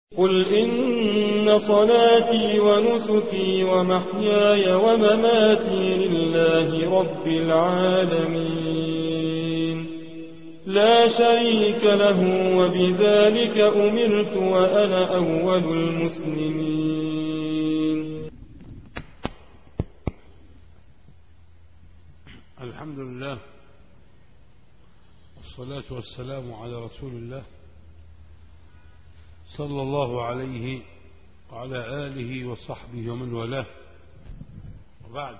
قل إن صلاتي ونسكي ومحياي ومماتي لله رب العالمين لا شريك له وبذلك أمرت وأنا أول المسلمين. الحمد لله والصلاة والسلام على رسول الله صلى الله عليه وعلى آله وصحبه ومن والاه، وبعد.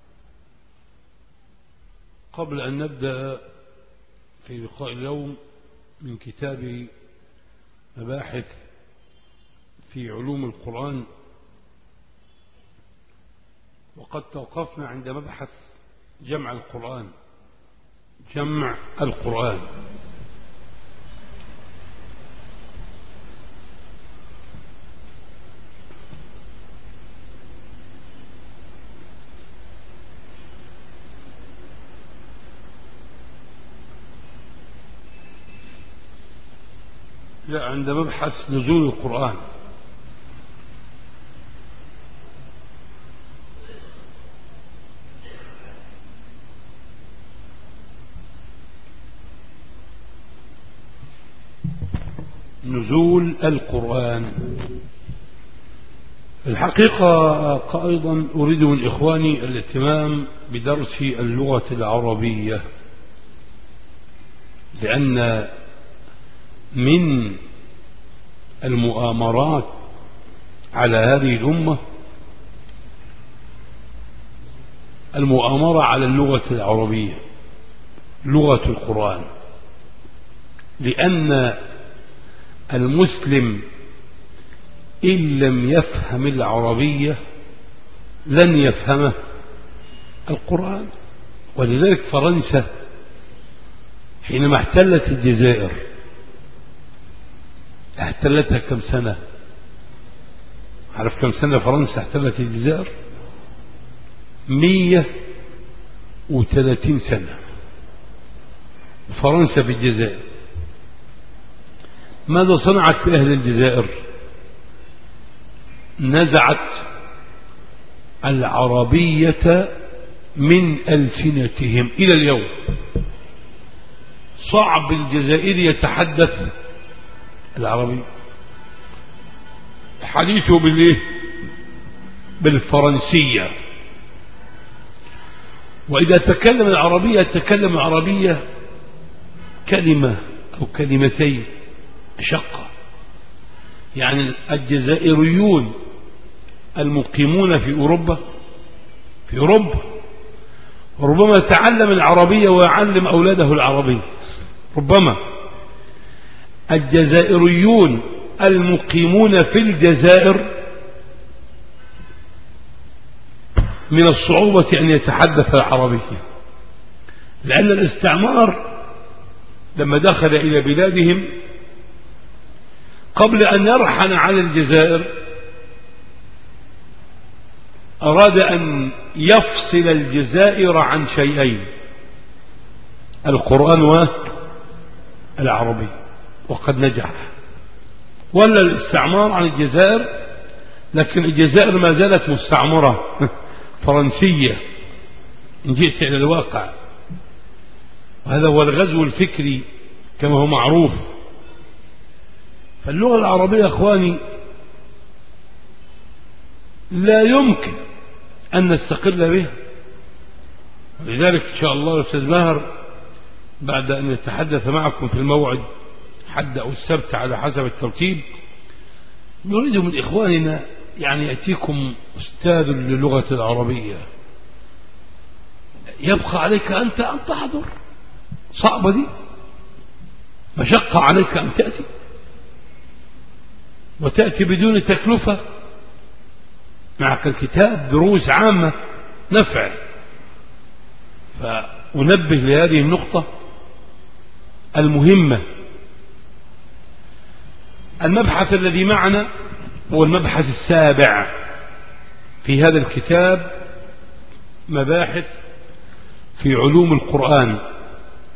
قبل أن نبدأ في لقاء اليوم من كتاب مباحث في علوم القرآن، وقد توقفنا عند مبحث جمع القرآن. لا، عند مبحث نزول القرآن. نزول القرآن. الحقيقة أيضا أريد من إخواني الاهتمام بدرس اللغة العربية، لأن من المؤامرات على هذه الأمة المؤامرة على اللغة العربية، لغة القرآن، لأن المسلم إن لم يفهم العربية لن يفهم القرآن. ولذلك فرنسا حينما احتلت الجزائر احتلتها كم سنة؟ عارف كم سنة فرنسا احتلت الجزائر؟ 130 سنة فرنسا في الجزائر. ماذا صنعت بأهل الجزائر؟ نزعت العربية من ألسنتهم إلى اليوم. صعب الجزائري يتحدث العربي، حديثه بالفرنسية. وإذا تكلم العربية تكلم العربية كلمة أو كلمتين شقة. يعني الجزائريون المقيمون في أوروبا ربما تعلم العربية ويعلم أولاده العربية. ربما الجزائريون المقيمون في الجزائر من الصعوبة أن يتحدث العربية، لأن الاستعمار لما دخل إلى بلادهم قبل أن يرحل على الجزائر أراد أن يفصل الجزائر عن شيئين: القرآن والعربي، وقد نجح. ولا الاستعمار عن الجزائر، لكن الجزائر ما زالت مستعمرة فرنسية إن جئت إلى الواقع. وهذا هو الغزو الفكري كما هو معروف. فاللغة العربية أخواني لا يمكن أن نستقل بها. لذلك إن شاء الله الأستاذ ماهر بعد أن يتحدث معكم في الموعد حد أو السبت على حسب الترتيب نريد من إخواننا يعني يأتيكم أستاذ للغة العربية، يبقى عليك أنت أن تحضر. صعبة دي، مشقة عليك أن تأتي، وتأتي بدون تكلفة، معك الكتاب، دروس عامة نفع. فأنبه لهذه النقطة المهمة. المبحث الذي معنا هو المبحث السابع في هذا الكتاب، مباحث في علوم القرآن،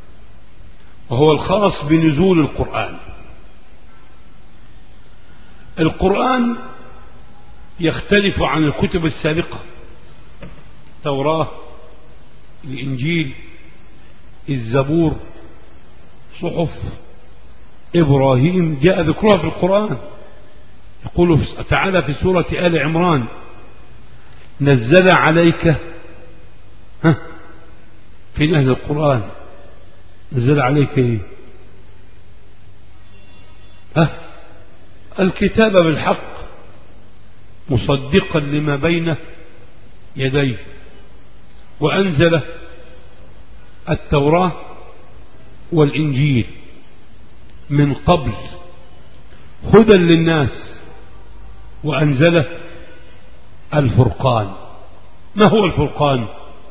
وهو الخاص بنزول القرآن. القرآن يختلف عن الكتب السابقة، التوراة، الإنجيل، الزبور، صحف إبراهيم جاء ذكرها في القرآن. يقول تعالى في سورة آل عمران: نزل عليك، في أهل القرآن نزل عليك إيه؟ الكتاب بالحق مصدقا لما بين يديه، وأنزل التوراة والإنجيل من قبل هدى للناس، وأنزل الفرقان. ما هو الفرقان؟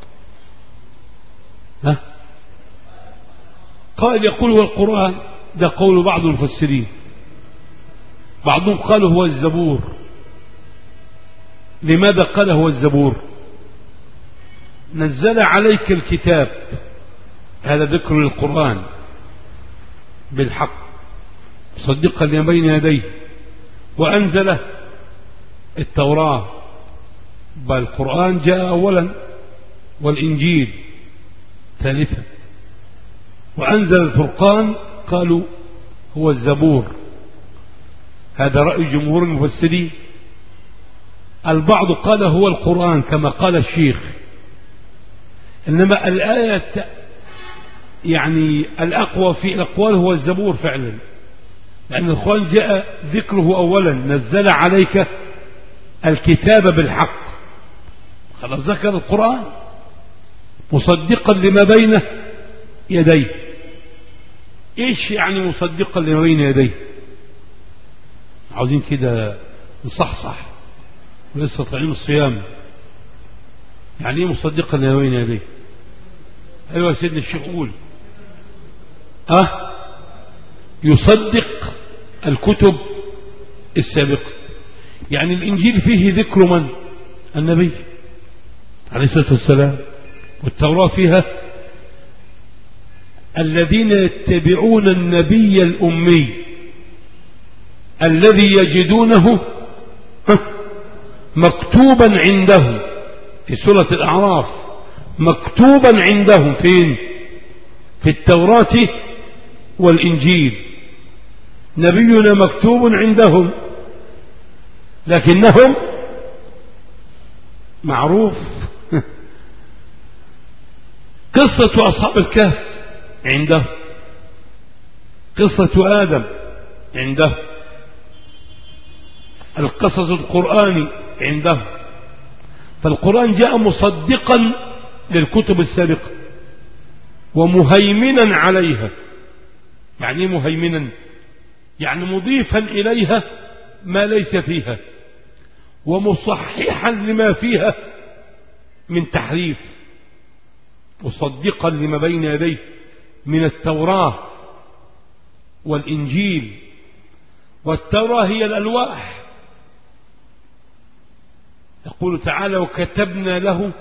قال يقول هو القرآن، ده قول بعض المفسرين، بعضهم قالوا هو الزبور. لماذا قال هو الزبور؟ نزل عليك الكتاب، هذا ذكر للقرآن بالحق مصدقا لما بين يديه، وأنزل التوراة، بل القرآن جاء أولا والإنجيل ثالثا، وأنزل الفرقان قالوا هو الزبور. هذا رأي جمهور المفسرين. البعض قال هو القرآن كما قال الشيخ، إنما الآية يعني الأقوى في الأقوال هو الزبور فعلا، لأن القرآن جاء ذكره أولا، نزل عليك الكتاب بالحق، خلاص ذكر القرآن مصدقا لما بين يديه. إيش يعني مصدقا لما بين يديه؟ عاوزين كده نصحصح ولسه طالعين الصيام. يعني ايه مصدقا لما بين يديه؟ ايوه يا سيدنا الشيخ قول. يصدق الكتب السابقة. يعني الإنجيل فيه ذكر من؟ النبي عليه الصلاة والسلام، والتوراة فيها الذين يتبعون النبي الأمي الذي يجدونه مكتوبا عندهم، في سورة الأعراف مكتوبا عندهم فين؟ في التوراة والإنجيل. نبينا مكتوب عندهم، لكنهم معروف. قصة أصحاب الكهف عنده، قصة آدم عنده، القصص القرآني عنده. فالقرآن جاء مصدقا للكتب السابقة ومهيمنا عليها. يعني مهيمنا يعني مضيفا إليها ما ليس فيها، ومصححا لما فيها من تحريف، مصدقا لما بين يديه من التوراة والإنجيل. والتوراة هي الألواح. يقول تعالى: وكتبنا له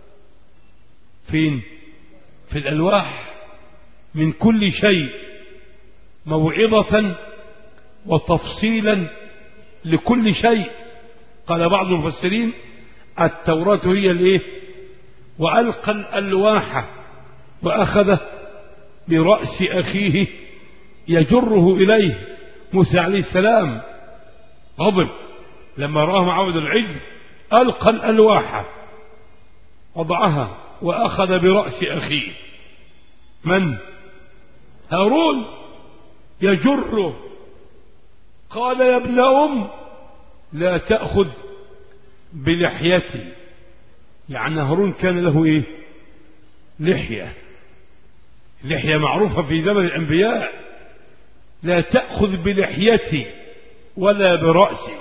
فين؟ في الألواح من كل شيء موعظة وتفصيلا لكل شيء. قال بعض المفسرين: التوراة هي الايه؟ وألقى الألواح وأخذ برأس أخيه يجره إليه. موسى عليه السلام غضب لما رآه معبد العجل، ألقى الألواح وضعها وأخذ برأس أخيه من؟ هارون يجره. قال: يا ابن أم لا تأخذ بلحيتي. يعني هارون كان له ايه؟ لحية. لحية معروفة في زمن الأنبياء. لا تأخذ بلحيتي ولا برأسي،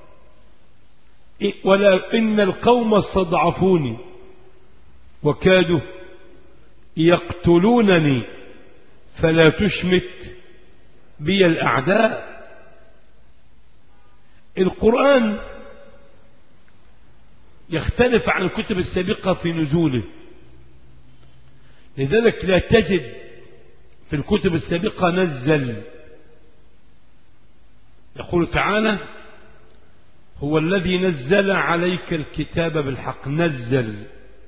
ولا إن القوم استضعفوني وكادوا يقتلونني فلا تشمت بي الأعداء. القرآن يختلف عن الكتب السابقة في نزوله، لذلك لا تجد في الكتب السابقة نزل. يقول تعالى: هو الذي نزل عليك الكتاب بالحق، نزل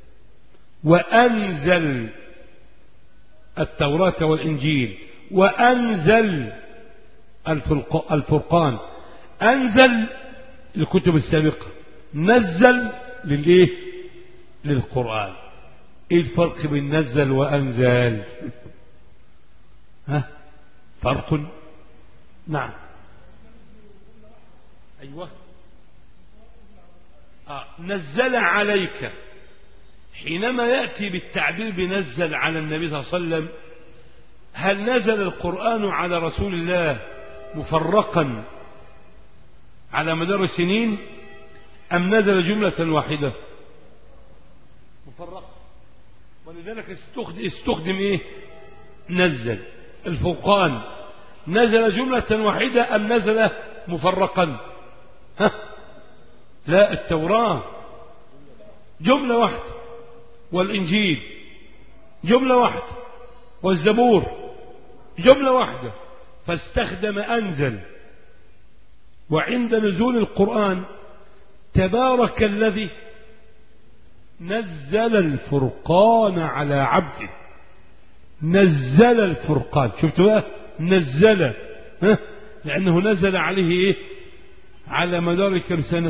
وأنزل التوراة والإنجيل، وأنزل الفرقان. أنزل الكتب السابقة، نزل للإيه؟ للقرآن. إيه الفرق بين نزل وأنزل؟ ها؟ فرق؟ نعم. أيوة. نزل عليك، حينما يأتي بالتعبير بنزل على النبي صلى الله عليه وسلم، هل نزل القرآن على رسول الله مفرقا على مدار سنين، أم نزل جملة واحدة؟ مفرقا. ولذلك استخدم إيه؟ نزل. الفرقان نزل جملة واحدة أم نزل مفرقا؟ ها؟ لا، التوراة جملة واحدة، والإنجيل جملة واحدة، والزبور جملة واحدة، فاستخدم أنزل. وعند نزول القرآن تبارك الذي نزل الفرقان على عبده. نزل الفرقان، شفتوا بقى؟ نزل، لأنه نزل عليه إيه؟ على مدار كم سنة؟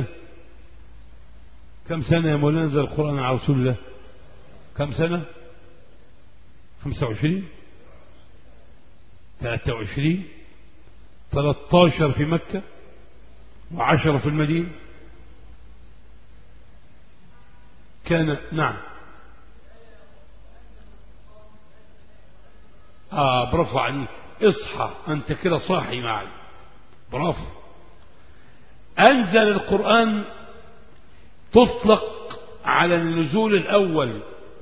كم سنة يا مولانا نزل القرآن على رسول الله؟ كم سنة؟ 25 23 13 في مكة و10 في المدينة. كان نعم. برافو عليك، اصحى أنت كده صاحي معي، برافو. أنزل القرآن تطلق على النزول الأول،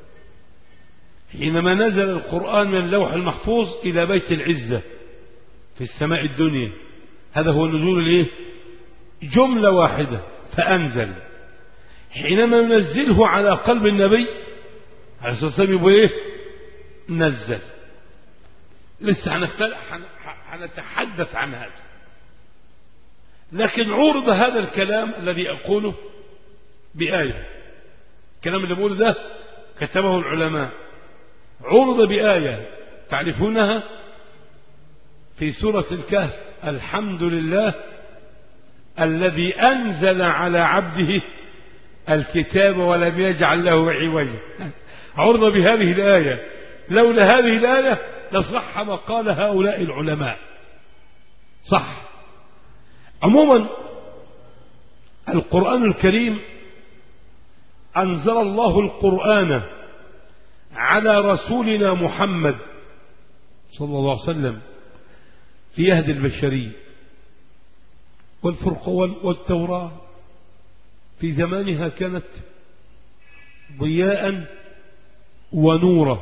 حينما نزل القرآن من اللوح المحفوظ إلى بيت العزة في السماء الدنيا، هذا هو النزول الإيه؟ جملة واحدة، فأنزل. حينما ينزله على قلب النبي عليه الصلاة والسلام يبقى إيه؟ نزل. لسه هنتحدث عن هذا، لكن عرض هذا الكلام الذي أقوله بآية. الكلام اللي بقوله ده كتبه العلماء، عرض بآية تعرفونها في سورة الكهف: الحمد لله الذي أنزل على عبده الكتاب ولم يجعل له عوجا. عرض بهذه الآية، لولا هذه الآية لصح ما قال هؤلاء العلماء. صح. عموما القرآن الكريم أنزل الله القرآن على رسولنا محمد صلى الله عليه وسلم ليهدي البشرية. والتوراة في زمانها كانت ضياء ونورا،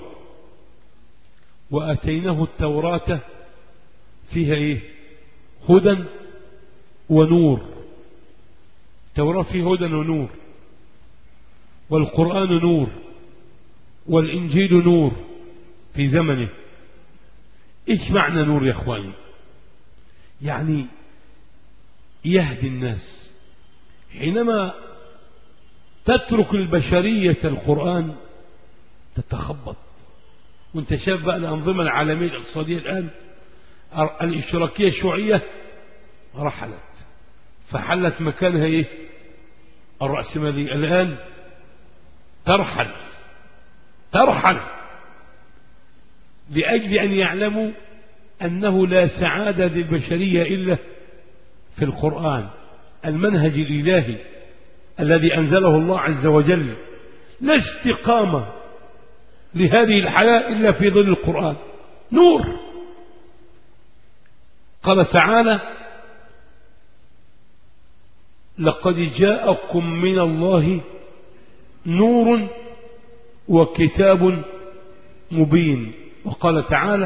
وأتيناه التوراة فيها إيه؟ هدى ونور. التوراة فيه هدى ونور، والقرآن نور، والإنجيل نور في زمنه. إيش معنى نور يا أخواني؟ يعني يهدي الناس. حينما تترك البشرية القرآن تتخبط. وانت شايف بقى الأنظمة العالمية الاقتصادية الآن، الاشتراكية الشيوعية رحلت، فحلت مكانها ايه؟ الرأسمالية. الآن ترحل لأجل أن يعلموا أنه لا سعادة للبشرية إلا في القرآن، المنهج الإلهي الذي أنزله الله عز وجل. لا استقامة لهذه الحياة إلا في ظل القرآن، نور. قال تعالى: لقد جاءكم من الله نور وكتاب مبين. وقال تعالى: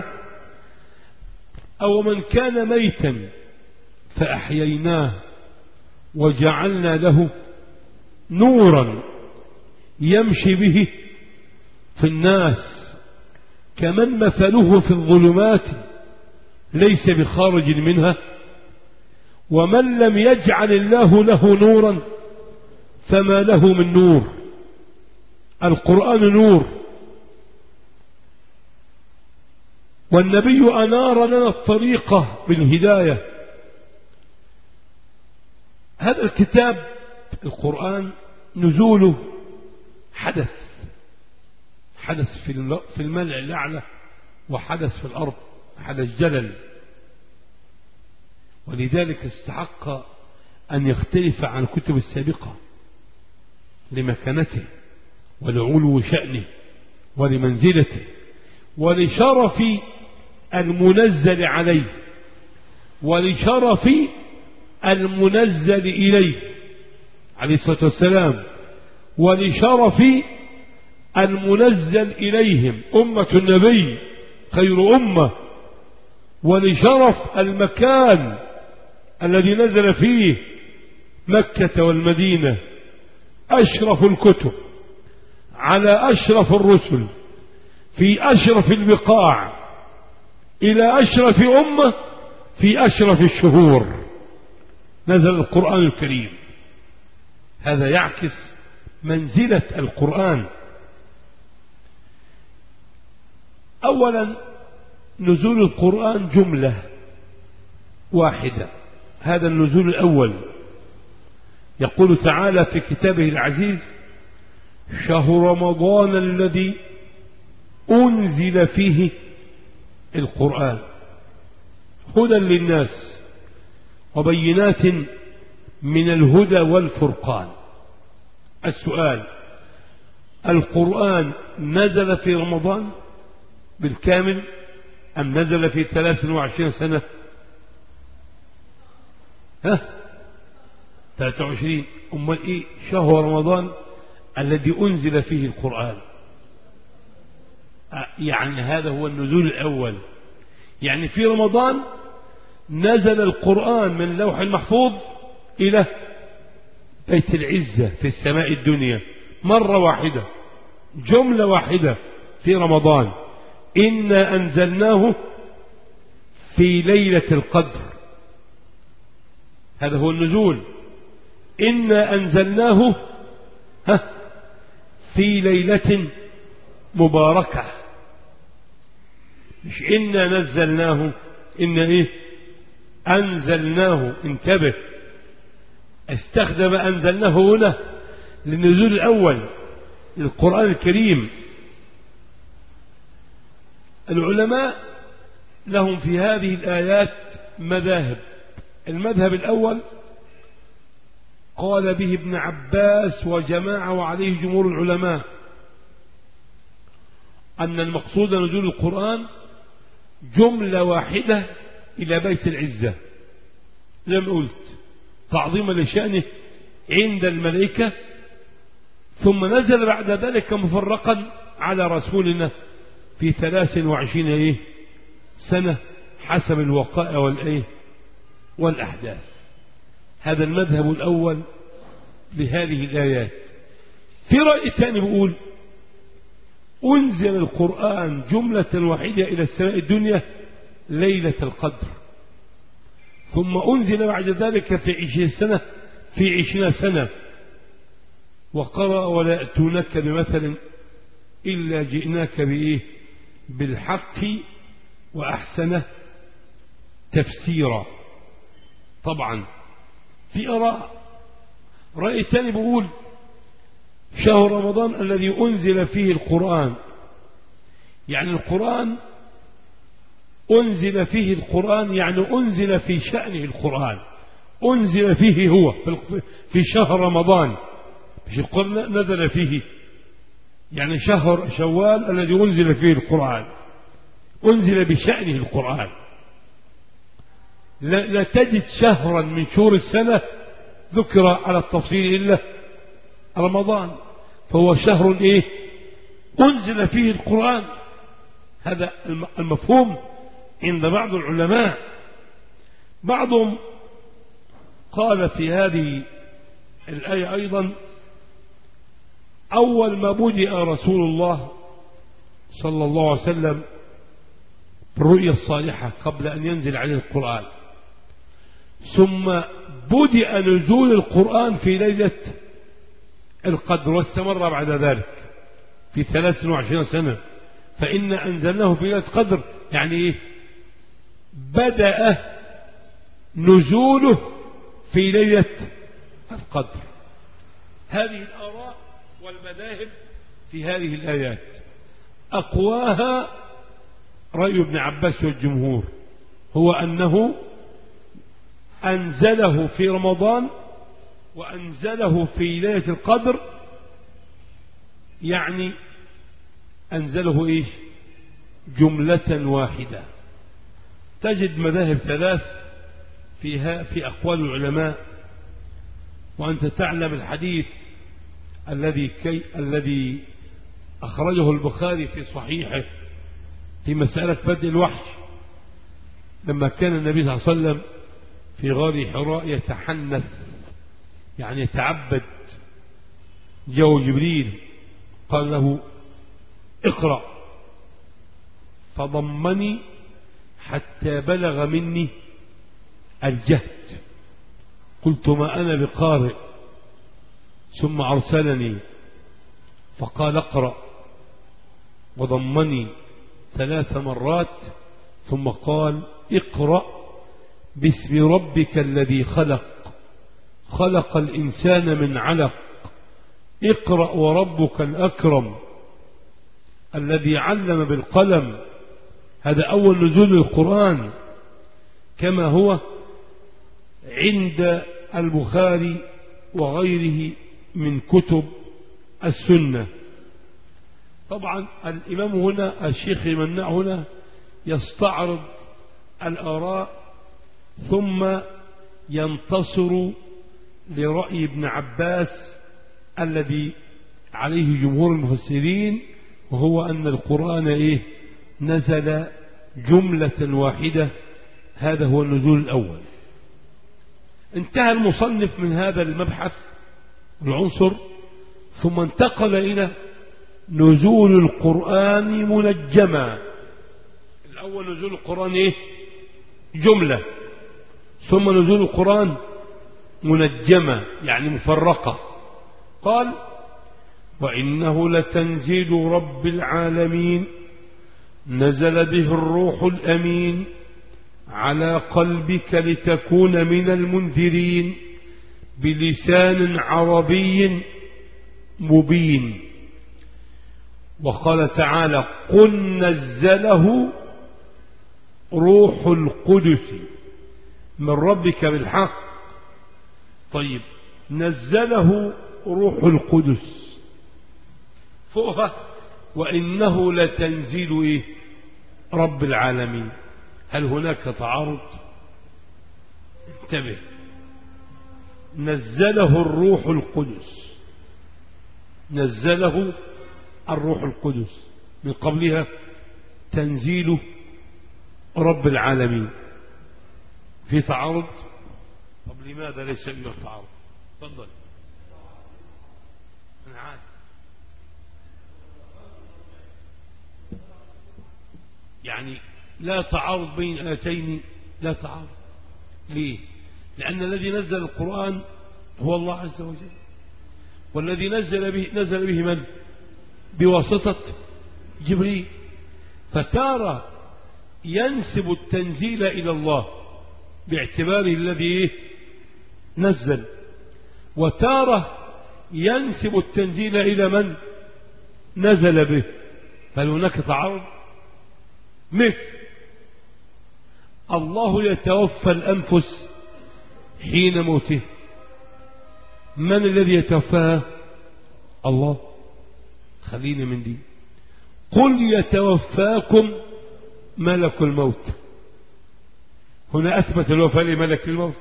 أو من كان ميتا فأحييناه وجعلنا له نورا يمشي به في الناس كمن مثله في الظلمات ليس بخارج منها. ومن لم يجعل الله له نورا فما له من نور. القرآن نور، والنبي أنار لنا الطريقة بالهداية. هذا الكتاب القرآن نزوله حدث في الملأ الأعلى، وحدث في الأرض، حدث جلل، ولذلك استحق أن يختلف عن الكتب السابقة لمكانته ولعلو شأنه ولمنزلته ولشرف المنزل عليه ولشرف المنزل إليه عليه الصلاة والسلام، ولشرف المنزل إليهم أمة النبي خير أمة، ولشرف المكان الذي نزل فيه مكة والمدينة، أشرف الكتب على أشرف الرسل في أشرف البقاع إلى أشرف أمة في أشرف الشهور نزل القرآن الكريم. هذا يعكس منزلة القرآن. أولا نزول القرآن جملة واحدة، هذا النزول الأول. يقول تعالى في كتابه العزيز: شهر رمضان الذي أنزل فيه القرآن هدى للناس وبينات من الهدى والفرقان. السؤال: القرآن نزل في رمضان بالكامل أم نزل في 23 سنة؟ 23. أمال إيه شهر رمضان الذي أنزل فيه القرآن؟ يعني هذا هو النزول الأول. يعني في رمضان نزل القرآن من لوح المحفوظ إلى بيت العزة في السماء الدنيا مرة واحدة، جملة واحدة في رمضان. إنا أنزلناه في ليلة القدر، هذا هو النزول. إنا أنزلناه في ليلة مباركة، مش إنا نزلناه، إن إيه أنزلناه. انتبه، استخدم أنزلناه هنا للنزول الأول للقرآن الكريم. العلماء لهم في هذه الآيات مذاهب. المذهب الأول قال به ابن عباس وجماعة وعليه جمهور العلماء، أن المقصود نزول القرآن جملة واحدة إلى بيت العزة زي ما قلت، تعظيما لشأنه عند الملائكة، ثم نزل بعد ذلك مفرقا على رسولنا في 23 سنة حسب الوقائع والأحداث. هذا المذهب الأول لهذه الآيات. في رأي ثاني بيقول: أنزل القرآن جملة واحدة إلى السماء الدنيا ليلة القدر، ثم أنزل بعد ذلك في 20 سنة، وقرأ: ولا يأتونك بمثل إلا جئناك بالحق وأحسن تفسيرا. طبعا في رأي ثاني بيقول: شهر رمضان الذي أنزل فيه القرآن، يعني القرآن أنزل فيه القرآن، يعني أنزل في شأنه القرآن، أنزل فيه هو في شهر رمضان، مش القرآن نزل فيه، يعني شهر شوال الذي أنزل فيه القرآن أنزل بشأنه القرآن. لا تجد شهرا من شهور السنة ذكر على التفصيل إلا رمضان، فهو شهر أنزل فيه القرآن. هذا المفهوم عند بعض العلماء. بعضهم قال في هذه الآية أيضا: أول ما بدأ رسول الله صلى الله عليه وسلم بالرؤيا الصالحة قبل أن ينزل عليه القرآن، ثم بدأ نزول القرآن في ليلة القدر واستمر بعد ذلك في 23 سنة. فإن أنزلناه في ليلة القدر يعني إيه؟ بدأ نزوله في ليلة القدر. هذه الآراء والمذاهب في هذه الآيات أقواها رأي ابن عباس والجمهور، هو أنه أنزله في رمضان وأنزله في ليلة القدر، يعني أنزله إيش؟ جملة واحدة. تجد مذاهب ثلاث فيها في أقوال العلماء، وأنت تعلم الحديث الذي أخرجه البخاري في صحيحه في مسألة بدء الوحي، لما كان النبي صلى الله عليه وسلم في غار حراء يتحنث يعني يتعبد، جاء جبريل قال له اقرأ، فضمني حتى بلغ مني الجهد، قلت ما أنا بقارئ، ثم أرسلني فقال اقرأ، وضمني 3 مرات، ثم قال اقرأ باسم ربك الذي خلق، خلق الإنسان من علق، اقرأ وربك الأكرم الذي علم بالقلم. هذا أول نزول القرآن كما هو عند البخاري وغيره من كتب السنة. طبعا الإمام هنا الشيخ المناع هنا يستعرض الآراء ثم ينتصر لرأي ابن عباس الذي عليه جمهور المفسرين، وهو أن القرآن إيه؟ نزل جملة واحدة. هذا هو النزول الأول. انتهى المصنف من هذا المبحث العنصر، ثم انتقل إلى نزول القرآن منجما. الأول نزول القرآن إيه؟ جملة، ثم نزول القرآن منجمة يعني مفرقة. قال وإنه لتنزيل رب العالمين نزل به الروح الأمين على قلبك لتكون من المنذرين بلسان عربي مبين. وقال تعالى قل نزله روح القدس من ربك بالحق. طيب نزله روح القدس فوقها وإنه لتنزيل إيه؟ رب العالمين. هل هناك تعارض؟ انتبه، نزله الروح القدس، نزله الروح القدس، من قبلها تنزيل رب العالمين. في تعارض؟ طب لماذا ليس فيه تعارض؟ تفضل. أنا عارف. يعني لا تعارض بين آيتين، لا تعارض. ليه؟ لأن الذي نزل القرآن هو الله عز وجل، والذي نزل به من؟ بواسطة جبريل. فتارة ينسب التنزيل إلى الله باعتباره الذي نزل، وتارة ينسب التنزيل إلى من نزل به. هل هناك تعارض؟ مثل الله يتوفى الأنفس حين موته، من الذي يتوفاها؟ الله. خلينا من دي. قل يتوفاكم ملك الموت، هنا أثبت الوفاء لملك الموت.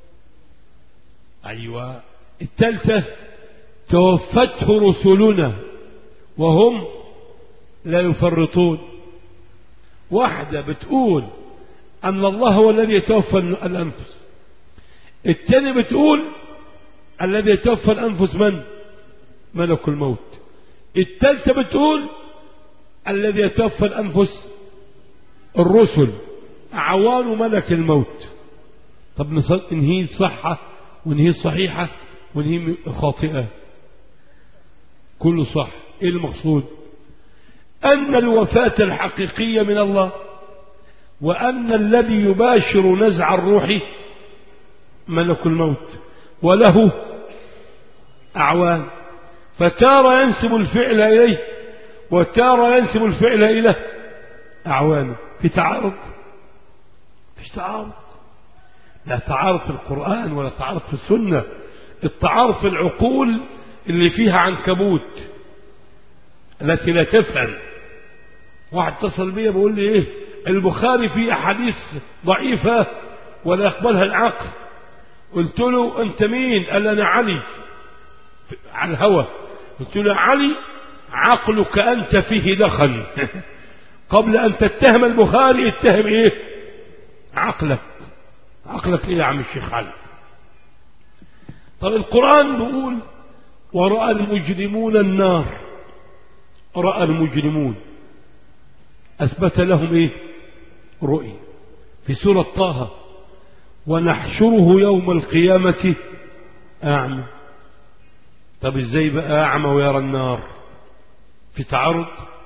أيوة. الثالثة توفته رسلنا وهم لا يفرطون. واحدة بتقول أن الله هو الذي يتوفى الأنفس، الثانية بتقول الذي يتوفى الأنفس من؟ ملك الموت. الثالثة بتقول الذي يتوفى الأنفس الرسل أعوان ملك الموت. طب نهي صحة ونهي صحيحة ونهي خاطئة، كله صح. ايه المقصود؟ أن الوفاة الحقيقية من الله، وأن الذي يباشر نزع الروح ملك الموت وله أعوان، فتارة ينسب الفعل إليه وتارة ينسب الفعل إلى أعوانه. في تعارض؟ فيش تعارض، لا تعارض في القرآن ولا تعارض في السنة. التعارض في العقول اللي فيها عنكبوت التي لا تفهم. واحد اتصل بي بيقول لي ايه البخاري فيه احاديث ضعيفة ولا يقبلها العقل. قلت له انت مين؟ قال انا علي، على الهوى. قلت له علي عقلك انت فيه دخل قبل ان تتهم البخاري اتهم ايه؟ عقلك. عقلك ايه يا عم الشيخ علي؟ طب القرآن بيقول ورأى المجرمون النار، رأى المجرمون أثبت لهم إيه؟ رؤية. في سورة طه ونحشره يوم القيامة أعمى. طب إزاي بقى أعمى ويرى النار؟ في تعارض؟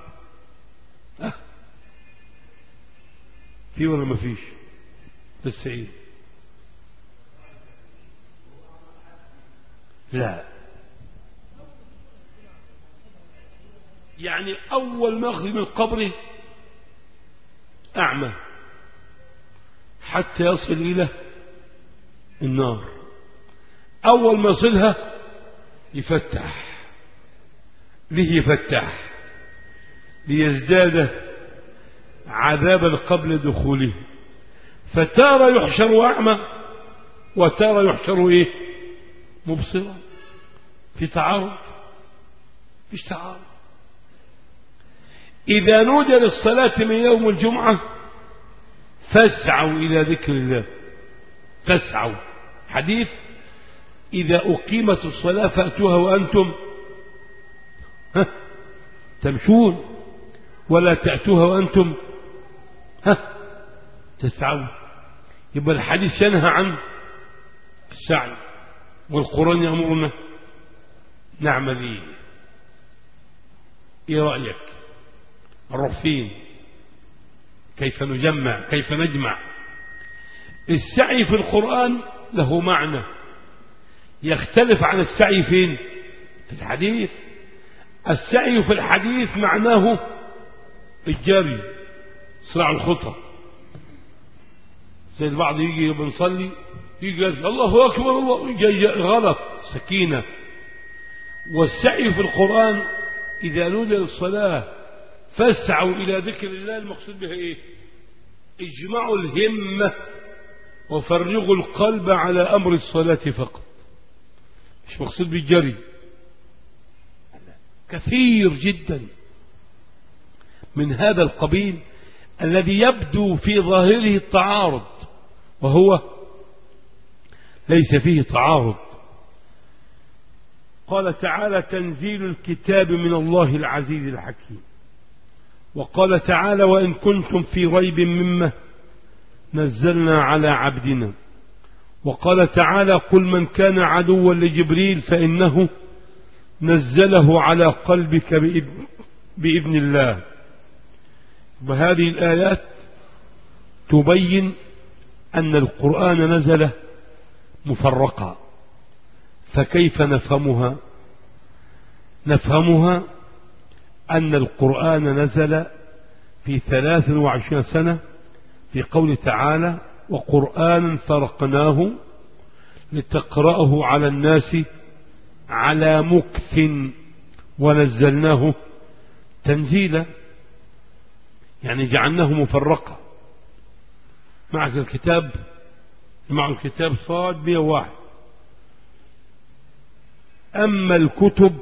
في ولا ما فيش؟ بس إيه؟ لا، يعني أول ما يخرج من قبره أعمى حتى يصل إلى النار. أول ما يصلها يفتح. ليه يفتح؟ ليزداد عذابا قبل دخوله. فتارى يحشر أعمى وتارى يحشر إيه؟ مبصرا. في تعارض؟ فيش تعارض. إذا نودي للصلاة من يوم الجمعة فاسعوا إلى ذكر الله. فاسعوا، حديث إذا أقيمت الصلاة فأتوها وأنتم تمشون ولا تأتوها وأنتم تسعون. يبقى الحديث ينهى عن السعي والقرآن يأمرنا نعمل إيه؟ إيه رأيك؟ نروح فين؟ كيف نجمع؟ كيف نجمع؟ السعي في القرآن له معنى يختلف عن السعي فين؟ في الحديث. السعي في الحديث معناه الجري، صراع الخطى. زي البعض يجي بنصلي يجي الله أكبر الله، يجي غلط، سكينة. والسعي في القرآن إذا نودي للصلاة فاسعوا إلى ذكر الله، المقصود بها إيه؟ اجمعوا الهمة وفرغوا القلب على أمر الصلاة فقط، مش مقصود بالجري. كثير جدا من هذا القبيل الذي يبدو في ظاهره التعارض وهو ليس فيه تعارض. قال تعالى تنزيل الكتاب من الله العزيز الحكيم. وقال تعالى وإن كنتم في ريب مما نزلنا على عبدنا. وقال تعالى قل من كان عدوا لجبريل فإنه نزله على قلبك بإذن الله. وهذه الآيات تبين أن القرآن نزل مفرقا. فكيف نفهمها؟ نفهمها أن القرآن نزل في 23 سنة في قول تعالى وقرآنا فرقناه لتقرأه على الناس على مكث ونزلناه تنزيلا، يعني جعلناه مفرقا. مع الكتاب صاد 101. أما الكتب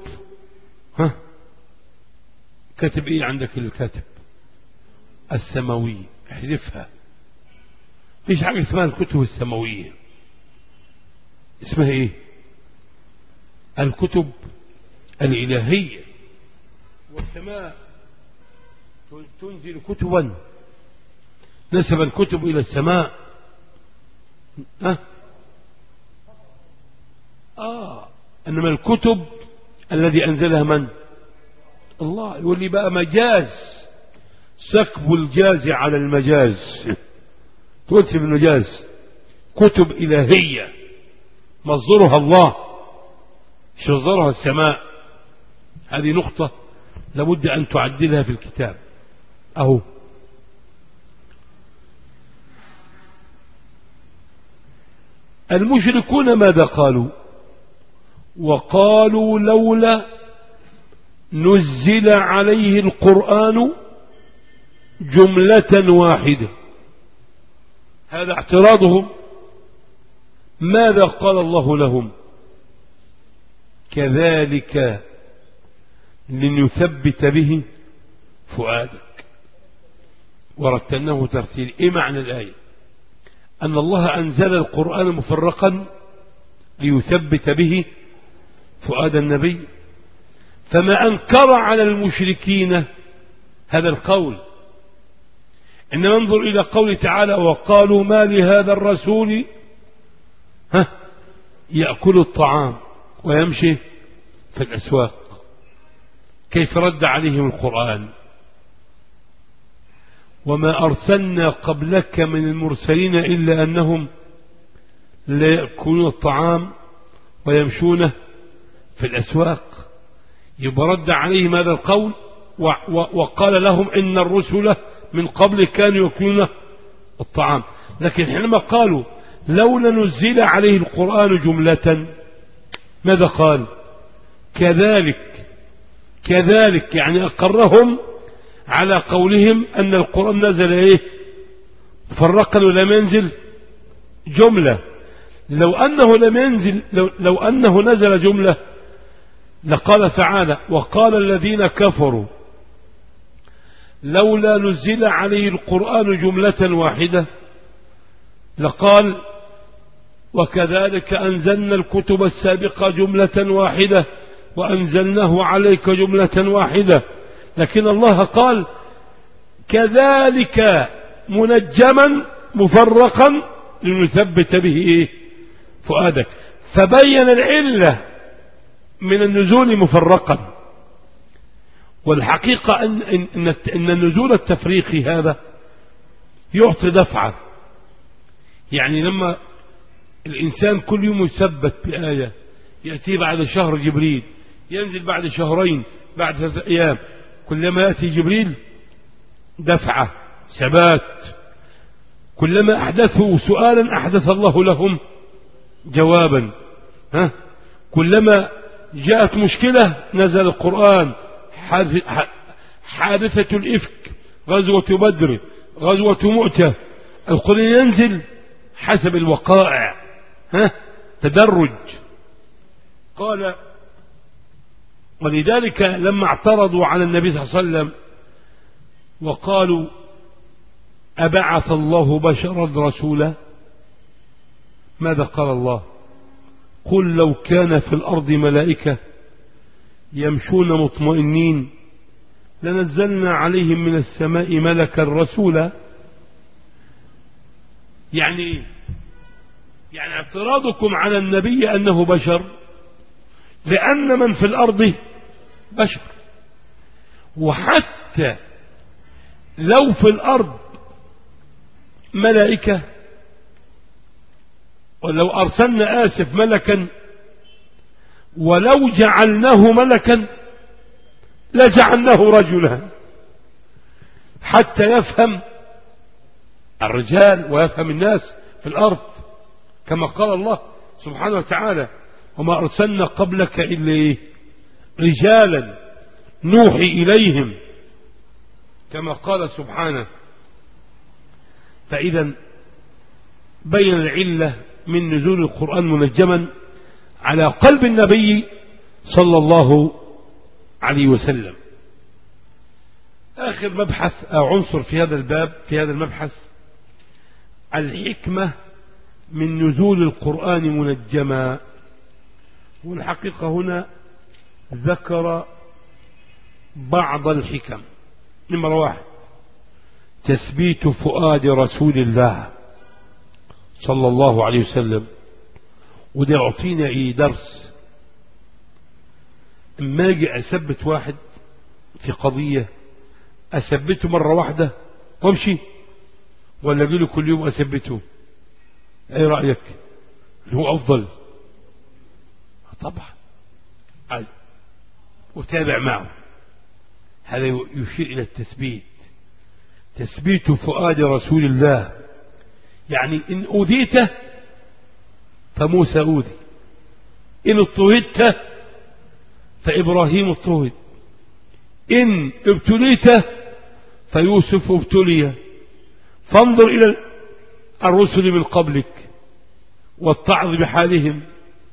كتب إيه عندك؟ الكتب السماوية، احذفها. مفيش حاجة اسمها الكتب السماوية. اسمها إيه؟ الكتب الإلهية. والسماء تنزل كتبا، نسب الكتب إلى السماء. إنما الكتب الذي أنزلها من؟ الله. يقول لي بقى مجاز، سكب الجاز على المجاز، تقولش بالمجاز، كتب إلهية مصدرها الله مش مصدرها السماء. هذه نقطة لابد أن تعدلها في الكتاب. أهو المشركون ماذا قالوا؟ وقالوا لولا نزل عليه القرآن جملة واحدة. هذا اعتراضهم. ماذا قال الله لهم؟ كذلك لنثبت به فؤادك ورتلناه ترتيلا. ايه معنى الآية؟ أن الله أنزل القرآن مفرقا ليثبت به فؤاد النبي. فما أنكر على المشركين هذا القول، إنما انظر إلى قوله تعالى وقالوا ما لهذا الرسول يأكل الطعام ويمشي في الأسواق. كيف رد عليهم القرآن؟ وما أرسلنا قبلك من المرسلين إلا أنهم لا يأكلون الطعام ويمشون في الأسواق. يبقى رد عليهم هذا القول وقال لهم إن الرسل من قبل كانوا يأكلون الطعام. لكن حينما قالوا لولا نزل عليه القرآن جملة، ماذا قال؟ كذلك يعني أقرهم على قولهم أن القرآن نزل إيه؟ فرقا ولم ينزل جملة. لو أنه نزل جملة لقال تعالى وقال الذين كفروا لولا نزل عليه القرآن جملة واحدة، لقال وكذلك أنزلنا الكتب السابقة جملة واحدة وأنزلناه عليك جملة واحدة. لكن الله قال كذلك منجما مفرقا لنثبت به فؤادك. فبين العلة من النزول مفرقا. والحقيقة أن النزول التفريقي هذا يعطي دفعة. يعني لما الإنسان كل يوم يثبت بآية، يأتي بعد شهر جبريل، ينزل بعد شهرين، بعد 3 أيام، كلما يأتي جبريل دفعة ثبات. كلما أحدثوا سؤالا أحدث الله لهم جوابا. كلما جاءت مشكلة نزل القرآن. حادثة الإفك، غزوة بدر، غزوة مؤتة، القرآن ينزل حسب الوقائع، تدرج. قال ولذلك لما اعترضوا على النبي صلى الله عليه وسلم وقالوا أبعث الله بشرا رسولا، ماذا قال الله؟ قل لو كان في الأرض ملائكة يمشون مطمئنين لنزلنا عليهم من السماء ملكا رسولا. يعني اعتراضكم على النبي أنه بشر لأن من في الأرض بشر. وحتى لو في الأرض ملائكة، ولو أرسلنا ملكا، ولو جعلناه ملكا لجعلناه رجلا حتى يفهم الرجال ويفهم الناس في الأرض، كما قال الله سبحانه وتعالى وما أرسلنا قبلك إلا رجالا نوحي إليهم، كما قال سبحانه. فإذا بين العلة من نزول القرآن منجما على قلب النبي صلى الله عليه وسلم. آخر مبحث أو عنصر في هذا الباب، في هذا المبحث، الحكمة من نزول القرآن منجما. والحقيقة هنا ذكر بعض الحكم. نمرة 1 تثبيت فؤاد رسول الله صلى الله عليه وسلم. وده يعطينا ايه درس. اما اجي اثبت واحد في قضية اثبته مرة واحدة وامشي، ولا اجي له كل يوم اثبته؟ ايه رأيك؟ هو افضل طبعا، وتابع معه. هذا يشير الى التثبيت، تثبيت فؤاد رسول الله. يعني ان اوذيته فموسى اوذي، ان اضطهدت فابراهيم اضطهد، ان ابتليت فيوسف ابتلي. فانظر الى الرسل من قبلك واتعظ بحالهم.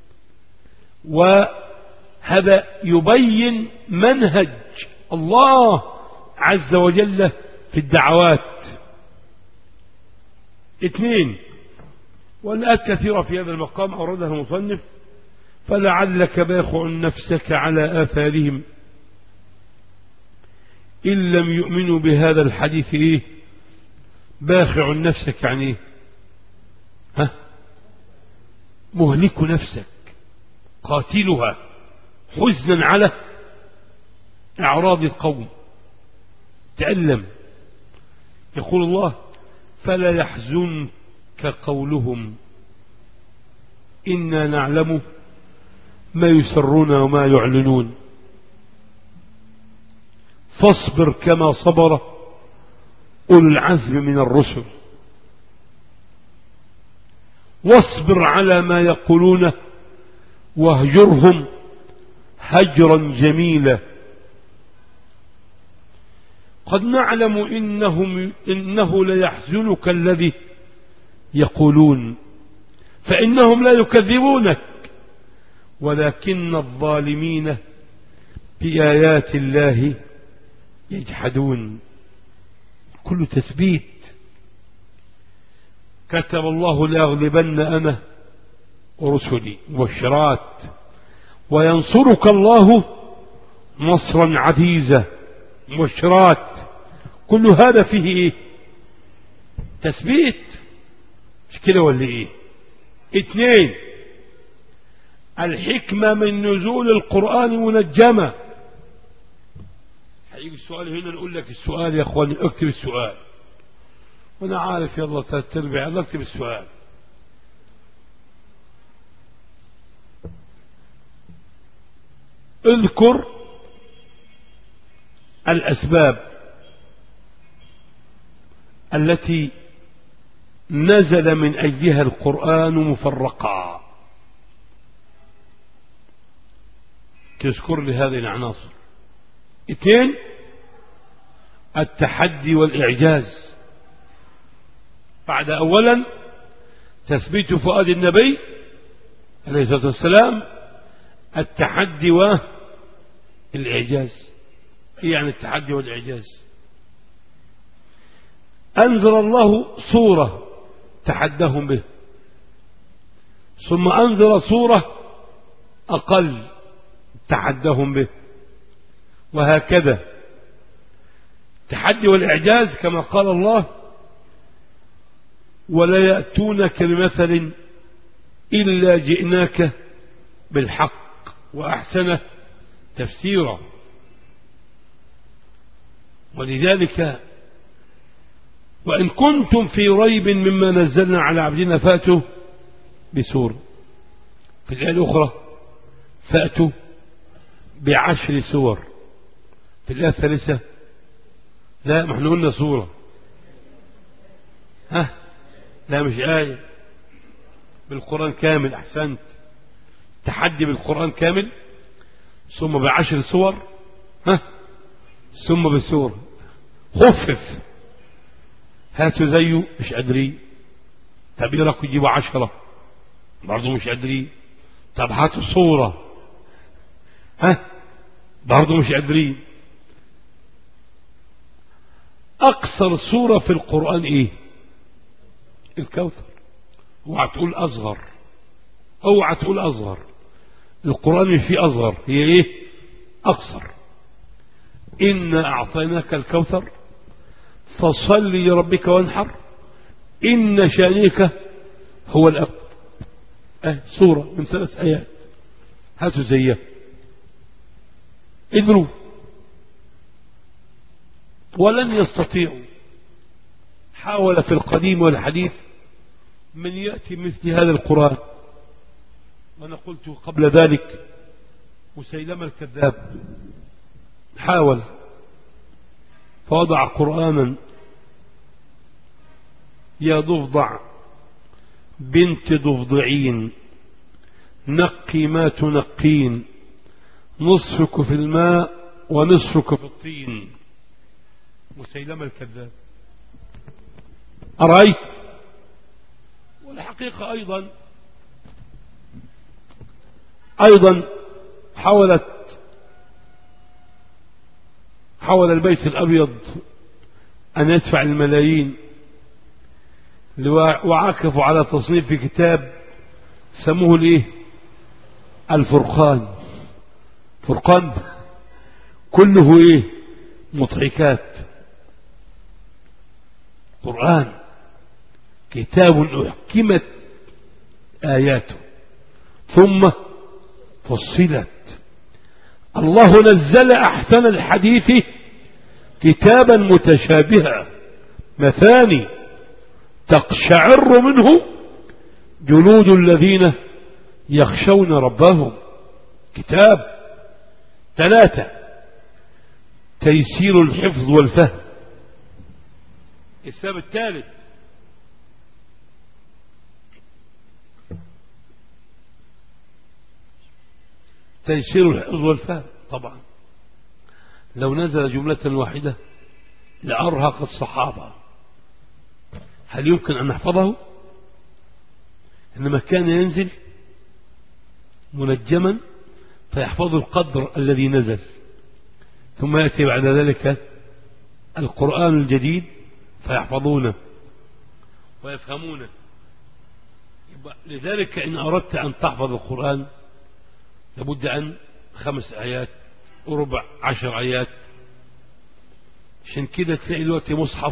وهذا يبين منهج الله عز وجل في الدعوات. 2 والآيات كثيرة في هذا المقام أوردها المصنف. فلعلك باخع نفسك على آثارهم إن لم يؤمنوا بهذا الحديث. إيه باخع نفسك؟ يعني إيه؟ مهلك نفسك، قاتلها حزنا على إعراض القوم. تألم. يقول الله فلا يحزنك قولهم إنا نعلم ما يسرون وما يعلنون فاصبر كما صبر أولو العزم من الرسل واصبر على ما يقولون واهجرهم هجرا جميلا. قد نعلم إنه ليحزنك الذي يقولون فإنهم لا يكذبونك ولكن الظالمين بآيات الله يجحدون. كل تثبيت. كتب الله لأغلبن أنا ورسلي مبشرات وينصرك الله نصرا عزيزا مبشرات. كل هذا فيه إيه؟ تثبيت. مش كده ولا إيه؟ 2 الحكمة من نزول القرآن منجمة. هيجي السؤال هنا نقول لك السؤال يا اخواني اكتب السؤال. وانا عارف يلا 3/4 يلا اكتب السؤال. اذكر الأسباب التي نزل من أجلها القرآن مفرقا. تذكر لي هذه العناصر. 2 التحدي والإعجاز. بعد أولا تثبيت فؤاد النبي عليه الصلاة والسلام، التحدي والإعجاز. إيه يعني التحدي والإعجاز؟ أنزل الله صورة تحدهم به، ثم أنزل صورة أقل تحدهم به، وهكذا. التحدي والإعجاز كما قال الله ولا يأتونك بمثل إلا جئناك بالحق وأحسن تفسيرا. ولذلك وإن كنتم في ريب مما نزلنا على عبدنا فأتوا بسورة. في الآية الأخرى فأتوا ب10 سور. في الآية الثالثة لا، ما احنا قلنا سورة. لا مش آية، بالقرآن كامل. أحسنت. تحدي بالقرآن كامل، ثم ب10 سور، ثم بسورة. خفف. هاتوا زيه مش قادرين. طب ايه رايكم يجيبوا 10 برضه مش قادرين. طب هاتوا صورة برضه مش قادرين. أقصر صورة في القرآن إيه؟ الكوثر. اوعى تقول أصغر، اوعى تقول أصغر. القرآن فيه أصغر، هي إيه؟ أقصر. إنا أعطيناك الكوثر فصل لربك وانحر إن شانئك هو الأب. سورة من 3 آيات هاتوا زيها ادروا، ولن يستطيعوا. حاول في القديم والحديث من يأتي مثل هذا القرآن، وأنا قلت قبل ذلك مسيلمة الكذاب حاول فوضع قرآنا: يا ضفدع بنت ضفدعين نقي ما تنقين، نصفك في الماء ونصفك في الطين. مسيلمة الكذاب. أرأيت؟ والحقيقة أيضا حاول البيت الأبيض أن يدفع الملايين، وعاكفوا على تصنيف كتاب سموه الفرقان. فرقان كله مضحكات. قرآن كتاب أحكمت آياته ثم فصلت. الله نزل أحسن الحديث كتابا متشابها مثاني تقشعر منه جلود الذين يخشون ربهم. كتاب 3 تيسير الحفظ والفهم. السبب الثالث تيسير الحفظ والفهم. طبعا لو نزل جملة واحدة لأرهق الصحابة. هل يمكن أن نحفظه؟ إنما كان ينزل منجما فيحفظ القدر الذي نزل، ثم يأتي بعد ذلك القرآن الجديد فيحفظونه ويفهمونه. لذلك إن أردت أن تحفظ القرآن لابد أن 5 آيات وربع 10 آيات. عشان كده تلاقي دلوقتي مصحف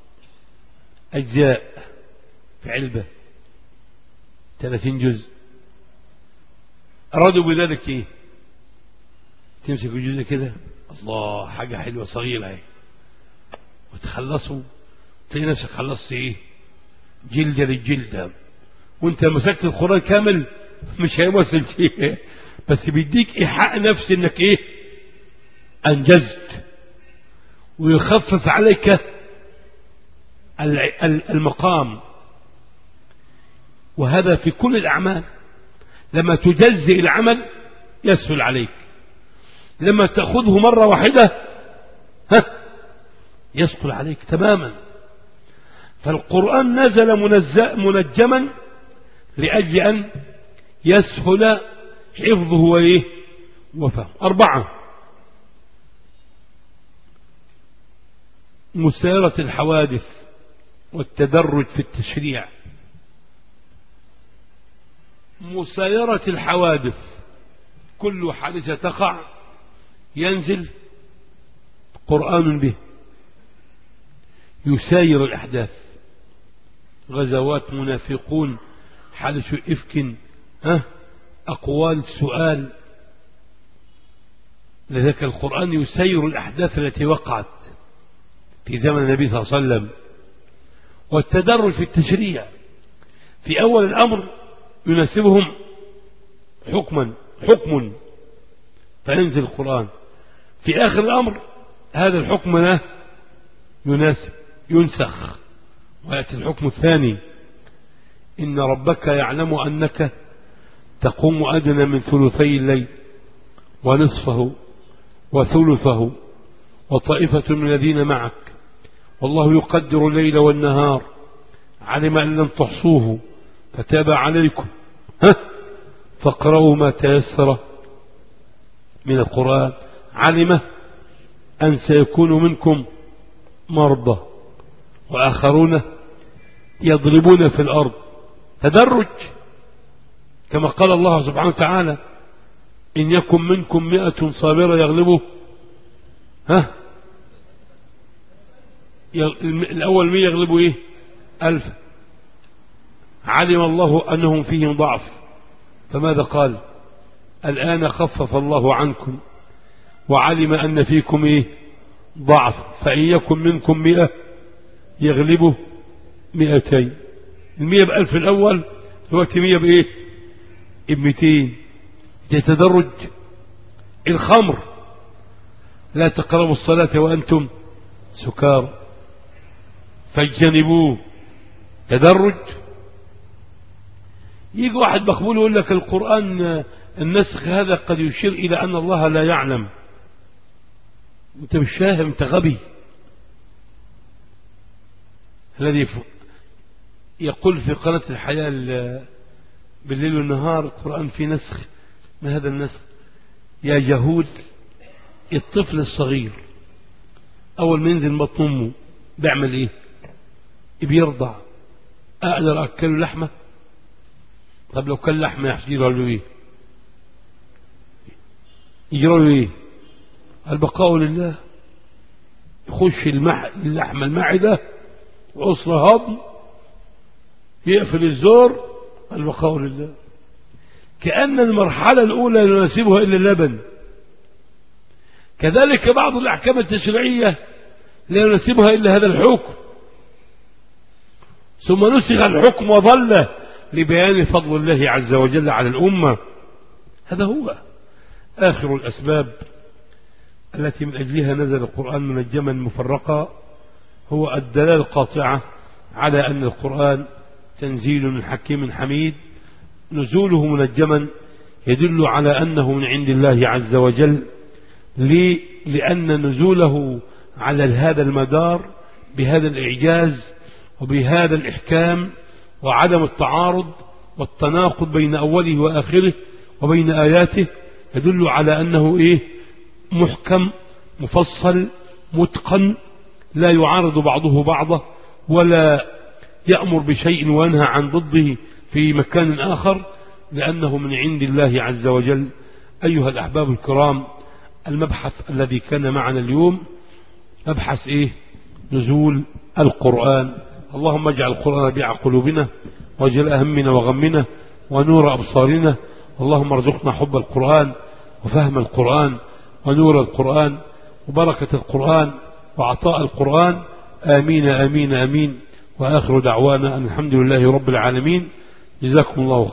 أجزاء في علبة 30 جزء. أرادوا بذلك تمسك الجزء كده، الله حاجة حلوة صغيرة وتخلصوا، تلاقي نفسك خلصت جلدة للجلدة، وانت مسكت القرآن كامل مش هيوصل فيه، بس بيديك إيحاء نفس انك أنجزت، ويخفف عليك المقام. وهذا في كل الأعمال. لما تجزئ العمل يسهل عليك، لما تأخذه مرة واحدة يسهل عليك تماما. فالقرآن نزل منجما لأجل أن يسهل حفظه وفهمه. 4 مسيرة الحوادث والتدرج في التشريع. مسيرة الحوادث كل حادثة تقع ينزل قرآن به يساير الأحداث. غزوات، منافقون، حادث إفك، أقوال، سؤال. لذلك القرآن يسير الأحداث التي وقعت في زمن النبي صلى الله عليه وسلم. والتدرج في التشريع، في أول الأمر يناسبهم حكم فينزل القرآن، في آخر الأمر هذا الحكم لا يناسب ينسخ ويأتي الحكم الثاني. إن ربك يعلم أنك تقوم أدنى من ثلثي الليل ونصفه وثلثه وطائفة من الذين معك والله يقدر الليل والنهار علم أن لن تحصوه فتاب عليكم فاقرأوا ما تيسر من القرآن. علم أن سيكون منكم مرضى وآخرون يضربون في الأرض. تدرج كما قال الله سبحانه وتعالى: إن يكن منكم 100 صابرة يغلبوا الأول 100 يغلبوا 1000. علم الله أنهم فيهم ضعف، فماذا قال؟ الآن خفف الله عنكم وعلم أن فيكم إيه؟ ضعف، فإن يكن منكم 100 يغلبه 200. 100 ب1000 الأول، دلوقتي 100 بإيه؟ ب200. يتدرج. الخمر لا تقربوا الصلاة وأنتم سكار فاجتنبوه، تدرج. يجي واحد مقبول يقول لك القرآن النسخ هذا قد يشير إلى أن الله لا يعلم. أنت مش فاهم، أنت غبي. الذي يقول في قناة الحياة بالليل والنهار القرآن في نسخ، ما هذا النسخ؟ يا جهود. الطفل الصغير أول ما ينزل بطن أمه بيعمل إيه؟ بيرضع. أقدر أكله لحمة؟ طب لو كان لحمة يجرى له إيه؟ يجرى له إيه؟ البقاء لله. يخش اللحمة المعدة وعصر هضم، يقفل الزور، البقاء لله. كأن المرحلة الأولى لا يناسبها إلا اللبن. كذلك بعض الأحكام التشريعية لا يناسبها إلا هذا الحكم، ثم نسخ الحكم وظل لبيان فضل الله عز وجل على الأمة. هذا هو آخر الأسباب التي من أجلها نزل القرآن منجما مفرقا، هو الدلالة القاطعة على أن القرآن تنزيل من حكيم حميد. نزوله منجما يدل على أنه من عند الله عز وجل. لأن نزوله على هذا المدار بهذا الإعجاز وبهذا الإحكام وعدم التعارض والتناقض بين أوله وآخره وبين آياته يدل على أنه إيه؟ محكم مفصل متقن، لا يعارض بعضه بعضه ولا يأمر بشيء وينهى عن ضده في مكان آخر، لأنه من عند الله عز وجل. أيها الأحباب الكرام، المبحث الذي كان معنا اليوم مبحث إيه؟ نزول القرآن. اللهم اجعل القرآن ربيع قلوبنا وجلاء همنا وغمنا ونور أبصارنا. اللهم ارزقنا حب القرآن وفهم القرآن ونور القرآن وبركة القرآن وعطاء القرآن. آمين آمين آمين. وآخر دعوانا أن الحمد لله رب العالمين. جزاكم الله خيرا.